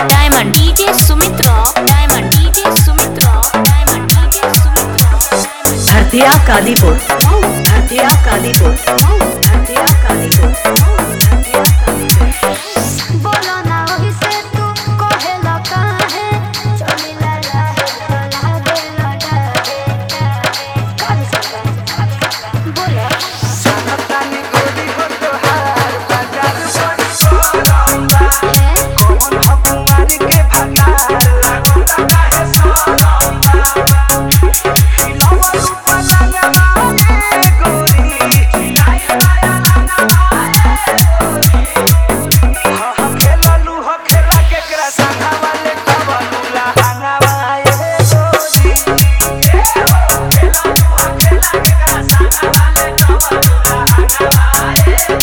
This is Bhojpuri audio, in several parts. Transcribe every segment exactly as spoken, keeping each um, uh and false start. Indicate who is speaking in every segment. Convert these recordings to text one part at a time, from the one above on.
Speaker 1: Diamond DJ Sumit rock, diamond DJ Sumit rock, diamond DJ Sumit rock.
Speaker 2: Hardiya Kalipur, हरदिया कालीपुर, हरदिया कालीपुर, हरदिया कालीपुर।
Speaker 3: बोलो ना वही से तू कहेला काहे चली ला ला है ला दे ला डे काहे सकता बोलो
Speaker 4: सानतानी गोरी हो तोहार बाजार बड़ी सोरंबा कौन हकुमारी के भगार लागता काहे सोरंबा हिलवा रूपा लगवा रे गोरी लाई माया लगवा रे गोरी हा हा खेललू हो खेला केकरा संघा वाले कबलू लहंगावा ए गोरी ए हो खेललू हो खेला केकरा संघा वाले कबलू लहंगावा ए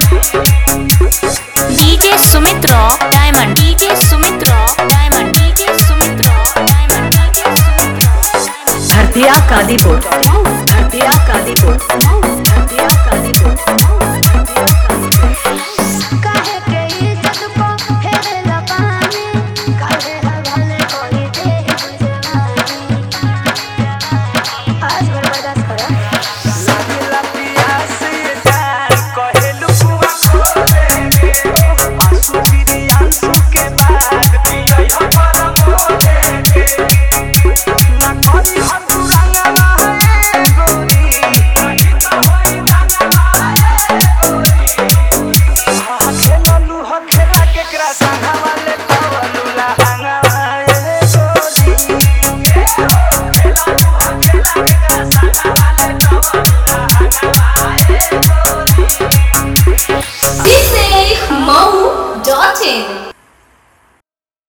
Speaker 4: गोरी।
Speaker 1: DJ Sumit rock, diamond DJ Sumit rock, diamond DJ Sumit rock, diamond DJ Sumit rock.
Speaker 2: Hardiya Kalipur, हरदिया कालीपुर।